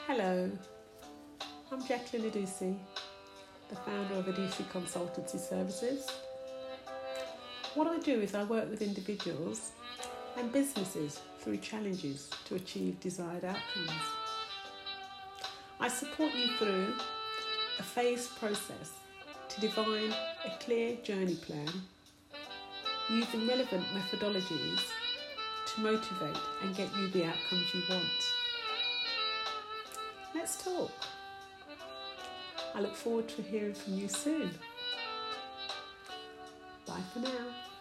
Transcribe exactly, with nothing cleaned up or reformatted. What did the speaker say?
Hello, I'm Jacqueline Adusi, the founder of Adusi Consultancy Services. What I do is I work with individuals and businesses through challenges to achieve desired outcomes. I support you through a phased process to define a clear journey plan using relevant methodologies to motivate and get you the outcomes you want. Let's talk. I look forward to hearing from you soon. Bye for now.